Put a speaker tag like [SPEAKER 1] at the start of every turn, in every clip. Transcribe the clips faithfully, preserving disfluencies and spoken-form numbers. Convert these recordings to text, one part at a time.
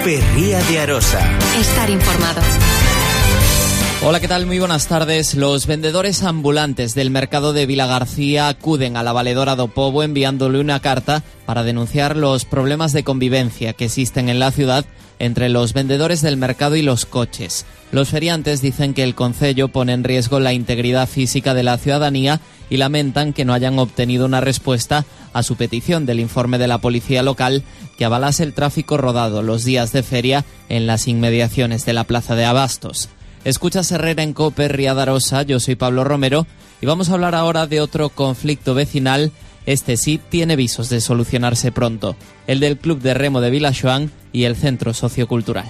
[SPEAKER 1] Cope Ría de Arosa.
[SPEAKER 2] Estar informado.
[SPEAKER 3] Hola, ¿qué tal? Muy buenas tardes. Los vendedores ambulantes del mercado de Vilagarcía acuden a la valedora do Pobo enviándole una carta para denunciar los problemas de convivencia que existen en la ciudad entre los vendedores del mercado y los coches. Los feriantes dicen que el concello pone en riesgo la integridad física de la ciudadanía y lamentan que no hayan obtenido una respuesta a su petición del informe de la policía local que avalase el tráfico rodado los días de feria en las inmediaciones de la plaza de Abastos. Escuchas Herrera en Cope Ría de Arosa, yo soy Pablo Romero y vamos a hablar ahora de otro conflicto vecinal. Este sí tiene visos de solucionarse pronto, el del Club de Remo de Vilaxoán y el Centro Sociocultural.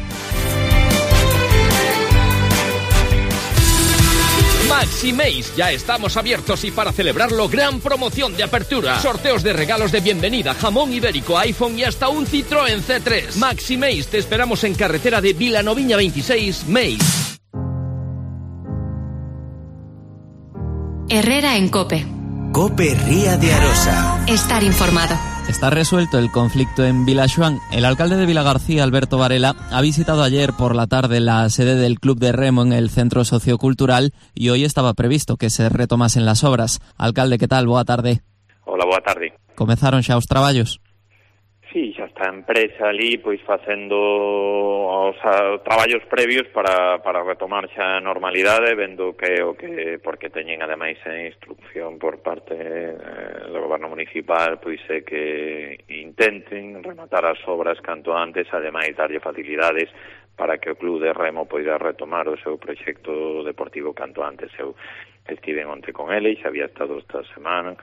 [SPEAKER 4] Maximeis, ya estamos abiertos y para celebrarlo, gran promoción de apertura. Sorteos de regalos de bienvenida, jamón ibérico, iPhone y hasta un Citroën C tres. Maximeis, te esperamos en carretera de Vilanoviña veintiséis, Meis.
[SPEAKER 2] Herrera en Cope.
[SPEAKER 1] Cope Ría de Arosa.
[SPEAKER 2] Estar informado.
[SPEAKER 3] Está resuelto el conflicto en Vilaxoán. El alcalde de Vilagarcía, Alberto Varela, ha visitado ayer por la tarde la sede del Club de Remo en el Centro Sociocultural y hoy estaba previsto que se retomasen las obras. Alcalde, ¿qué tal? Boa tarde.
[SPEAKER 5] Hola, boa tarde.
[SPEAKER 3] Comezaron xa os traballos?
[SPEAKER 5] Sí, xa está a empresa ali pois facendo os a, traballos previos para, para retomar xa a normalidade, vendo que o que porque teñen ademais a instrucción por parte eh, do goberno municipal, pois é que intenten rematar as obras canto antes, ademais darlle facilidades para que o Club de Remo poida retomar o seu proxecto deportivo canto antes. Eu estive onte con ele e xa había estado esta semana.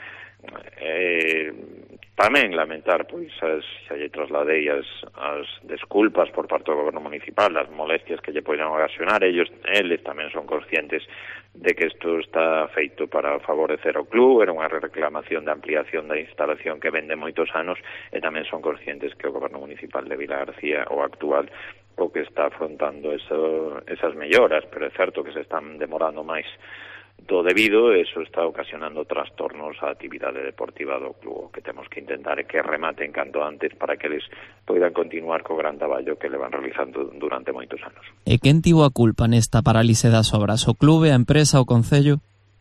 [SPEAKER 5] Eh, tamén lamentar, pois, as, xa lle trasladei as, as desculpas por parte do goberno municipal, as molestias que lle poden ocasionar. Ellos, eles tamén son conscientes de que isto está feito para favorecer o club, era unha reclamación de ampliación da instalación que vende moitos anos, e tamén son conscientes que o goberno municipal de Vilagarcía, o actual, o que está afrontando eso, esas melloras, pero é certo que se están demorando máis do debido, eso está ocasionando trastornos á actividade deportiva do club. O que temos que intentar é que rematen canto antes para que eles poidan continuar co gran traballo que levan realizando durante moitos anos.
[SPEAKER 3] E quen tivo a culpa nesta parálise das obras? O clube, a empresa, o concello?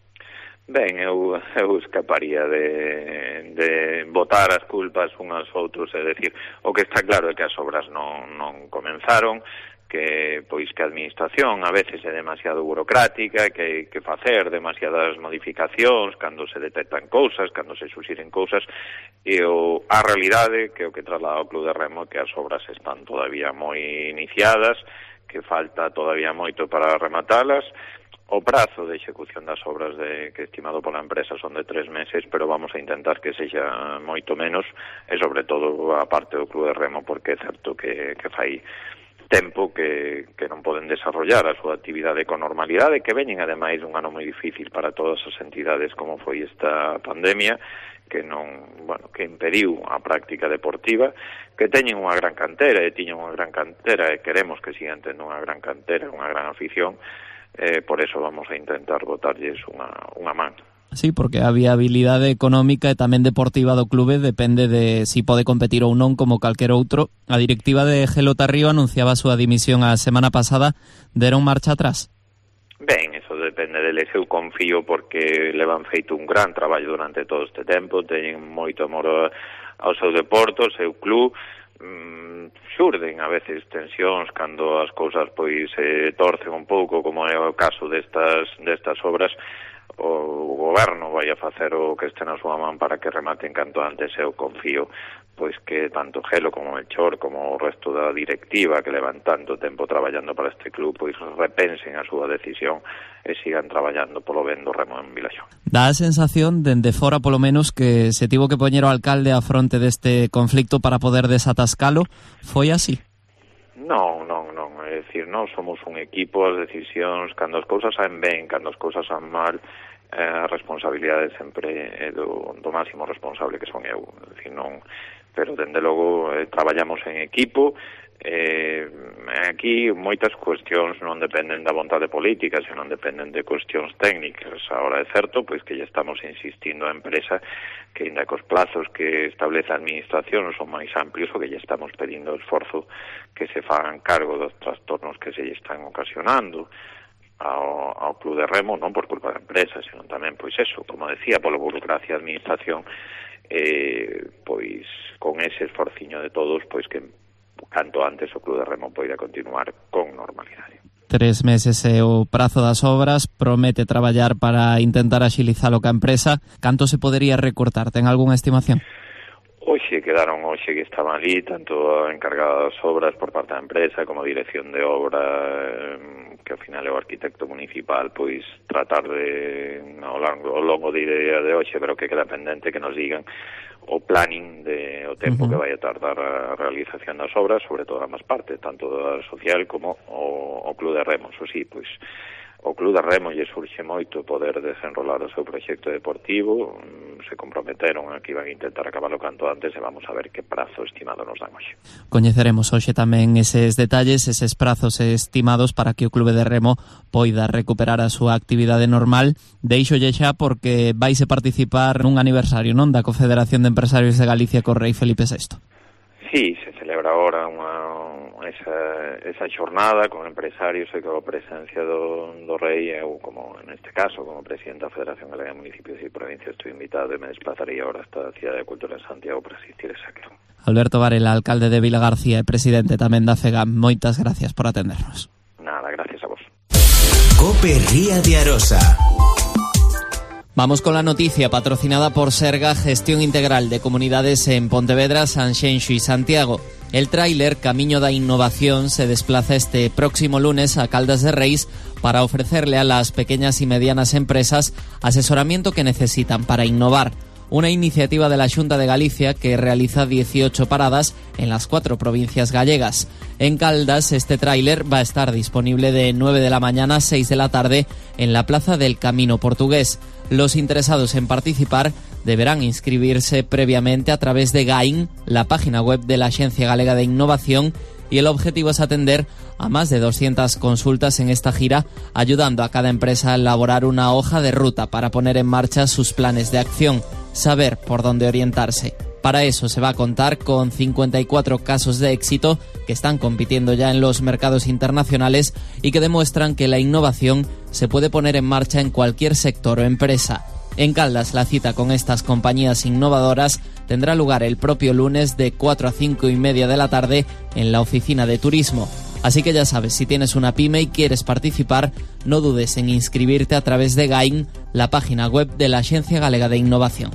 [SPEAKER 5] Ben, eu, eu escaparía de, de botar as culpas unhas outros, é dicir, o que está claro é que as obras non, non comenzaron, que pois que a administración a veces é demasiado burocrática, que hai que facer demasiadas modificacións cando se detectan cousas, cando se suxiren cousas, e o, a realidade que o que traslada o Club de Remo que as obras están todavía moi iniciadas, que falta todavía moito para rematalas. O prazo de execución das obras de, que estimado pola empresa son de tres meses, pero vamos a intentar que sexa moito menos, e sobre todo a parte do Club de Remo, porque é certo que, que fai tempo que, que non poden desarrollar a súa actividade con normalidade, que veñen ademais un ano moi difícil para todas as entidades como foi esta pandemia, que non, bueno, que impediu a práctica deportiva, que teñen unha gran cantera e tiñen unha gran cantera e queremos que sigan tendo unha gran cantera, unha gran afición, eh, por eso vamos a intentar botarlles unha, unha man.
[SPEAKER 3] Sí, porque a viabilidade económica e tamén deportiva do clube depende de si pode competir ou non como calquer outro. A directiva de Gelota Río anunciaba a súa dimisión a semana pasada. Deron marcha atrás?
[SPEAKER 5] Ben, eso depende deles. Eu confío porque levan feito un gran traballo durante todo este tempo, teñen moito amor ao seu deporte, ao seu club. Mm, xurden a veces tensións cando as cousas pois se eh, torcen un pouco, como é o caso destas, destas obras. O goberno vai a facer o que este na súa man para que rematen canto antes. Eu confío pois que tanto Gelo como Melchor como o resto da directiva que levan tanto tempo traballando para este club pois repensen a súa decisión e sigan traballando polo ben do Remo en Vilaxoán.
[SPEAKER 3] Dá a sensación, dende fora polo menos, que se tivo que poñer o alcalde a fronte deste conflicto para poder desatascalo. Foi así?
[SPEAKER 5] Non, non, non, é dicir, non somos un equipo, as decisións, cando as cousas saen ben, cando as cousas saen mal, eh, a responsabilidade sempre é do, do máximo responsable que son eu, é dicir, non, pero dende logo eh, traballamos en equipo. Eh, aquí moitas cuestións non dependen da vontade política, senón dependen de cuestións técnicas. Ahora é certo pois que ya estamos insistindo a empresa que ainda cos plazos que establece a administración son máis amplios, o que ya estamos pedindo o esforzo que se fagan cargo dos trastornos que se lle están ocasionando ao, ao Club de Remo, non por culpa da empresa, senón tamén, pois eso, como decía, pola burocracia da administración, eh, pois con ese esforciño de todos, pois que canto antes o Club de Remo poida continuar con normalidade.
[SPEAKER 3] Tres meses é o prazo das obras, promete traballar para intentar axilizalo ca empresa. Canto se podería recortar? Ten algunha estimación?
[SPEAKER 5] Hoxe quedaron, hoxe que estaban ali, tanto a encargada das obras por parte da empresa como a dirección de obra, que ao final é o arquitecto municipal, pois tratar de, ao longo, ao longo de día de hoxe, pero que queda pendente que nos digan o planning de o tempo uh-huh. que vai a tardar a realización das obras, sobre todo ambas partes, tanto da social como o, o Club de Remo. Eso sí, pois o Club de Remo lle surxe moito poder desenrolar o seu proxecto deportivo, se comprometeron a que iban a intentar acabarlo canto antes e vamos a ver que prazo estimado nos dan hoxe.
[SPEAKER 3] Coñeceremos hoxe tamén eses detalles, eses prazos estimados para que o Club de Remo poida recuperar a súa actividade normal. Deixolle xa porque vaise participar nun aniversario, non, da Confederación de Empresarios de Galicia co Rei Felipe sexto.
[SPEAKER 5] Sí, se celebra ahora unha, esa, esa xornada con empresarios e con a presencia do, do Rei. Eu, como en este caso, como presidente da Federación Galega de Municipios e Provincias, estou invitado e me desplazaría ahora hasta a Cidade de Cultura en Santiago para asistir a ese acto. Alberto
[SPEAKER 3] Varela, alcalde de Vilagarcía e presidente tamén da FEGAM, moitas gracias por atendernos.
[SPEAKER 5] Nada, gracias a vos.
[SPEAKER 1] COPE Ría de Arosa.
[SPEAKER 3] Vamos con la noticia patrocinada por Serga, gestión integral de comunidades en Pontevedra, Sanxenxo y Santiago. El tráiler Camiño da Innovación se desplaza este próximo lunes a Caldas de Reis para ofrecerle a las pequeñas y medianas empresas asesoramiento que necesitan para innovar. Una iniciativa de la Xunta de Galicia que realiza dieciocho paradas en las cuatro provincias gallegas. En Caldas, este tráiler va a estar disponible de nueve de la mañana a seis de la tarde en la Plaza del Camino Portugués. Los interesados en participar deberán inscribirse previamente a través de GAIN, la página web de la Axencia Galega de Innovación, y el objetivo es atender a más de doscientas consultas en esta gira, ayudando a cada empresa a elaborar una hoja de ruta para poner en marcha sus planes de acción, saber por dónde orientarse. Para eso se va a contar con cincuenta y cuatro casos de éxito que están compitiendo ya en los mercados internacionales y que demuestran que la innovación se puede poner en marcha en cualquier sector o empresa. En Caldas, la cita con estas compañías innovadoras tendrá lugar el propio lunes de cuatro a cinco y media de la tarde en la oficina de turismo. Así que ya sabes, si tienes una pyme y quieres participar, no dudes en inscribirte a través de GAIN, la página web de la Axencia Galega de Innovación.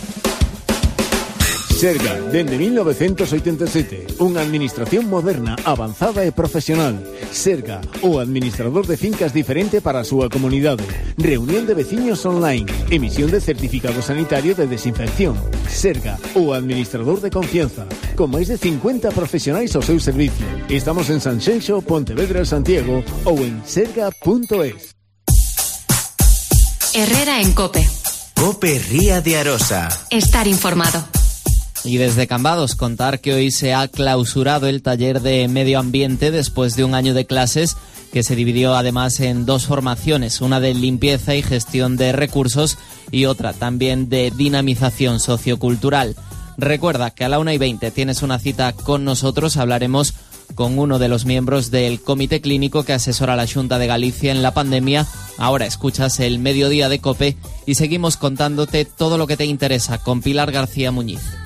[SPEAKER 6] Serga, dende mil novecientos oitenta e sete, unha administración moderna, avanzada e profesional. Serga, o administrador de fincas diferente para a súa comunidade. Reunión de veciños online, emisión de certificado sanitario de desinfección. Serga, o administrador de confianza, con máis de cincuenta profesionais ao seu servicio. Estamos en Sanxenxo, Pontevedra, Santiago ou en serga punto es.
[SPEAKER 2] Herrera en COPE.
[SPEAKER 1] COPE Ría de Arosa.
[SPEAKER 2] Estar informado.
[SPEAKER 3] Y desde Cambados contar que hoy se ha clausurado el taller de medio ambiente después de un año de clases que se dividió además en dos formaciones, una de limpieza y gestión de recursos y otra también de dinamización sociocultural. Recuerda que a la una y veinte tienes una cita con nosotros, hablaremos con uno de los miembros del comité clínico que asesora a la Xunta de Galicia en la pandemia. Ahora escuchas el Mediodía de COPE y seguimos contándote todo lo que te interesa con Pilar García Muñiz.